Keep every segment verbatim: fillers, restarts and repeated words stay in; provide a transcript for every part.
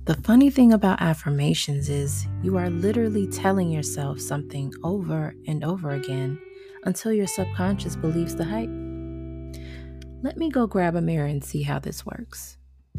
The funny thing about affirmations is you are literally telling yourself something over and over again until your subconscious believes the hype. Let me go grab a mirror and see how this works.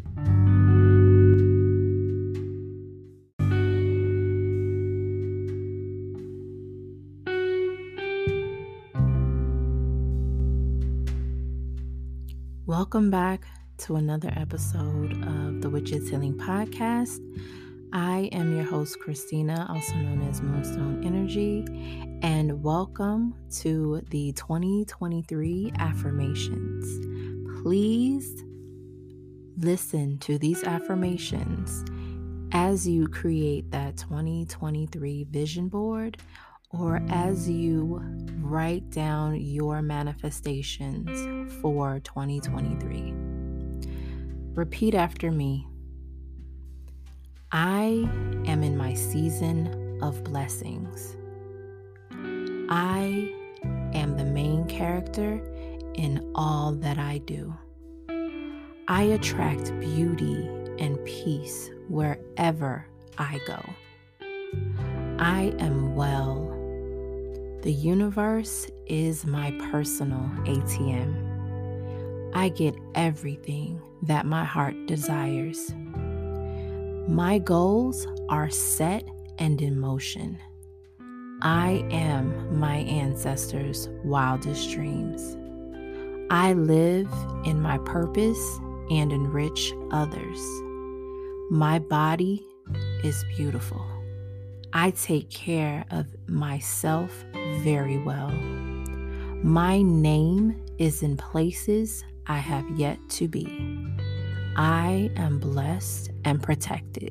Welcome back to another episode of the Witches Healing Podcast. I am your host, Christina, also known as Moonstone Energy, and welcome to the twenty twenty-three affirmations. Please listen to these affirmations as you create that twenty twenty-three vision board or as you write down your manifestations for twenty twenty-three. Repeat after me. I am in my season of blessings. I am the main character in all that I do. I attract beauty and peace wherever I go. I am well. The universe is my personal A T M. I get everything that my heart desires. My goals are set and in motion. I am my ancestors' wildest dreams. I live in my purpose and enrich others. My body is beautiful. I take care of myself very well. My name is in places I have yet to be. I am blessed and protected.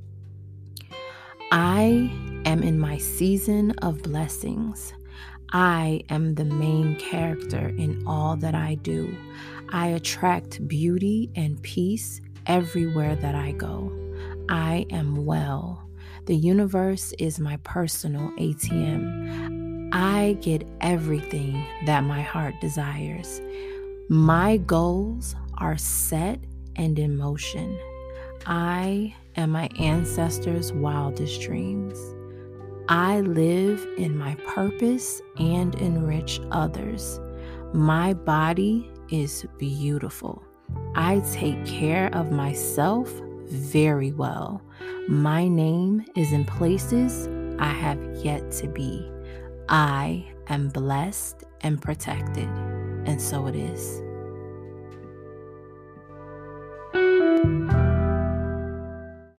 I am in my season of blessings. I am the main character in all that I do. I attract beauty and peace everywhere that I go. I am well. The universe is my personal A T M. I get everything that my heart desires. My goals are set and in motion. I am my ancestors' wildest dreams. I live in my purpose and enrich others. My body is beautiful. I take care of myself very well. My name is in places I have yet to be. I am blessed and protected, and so it is.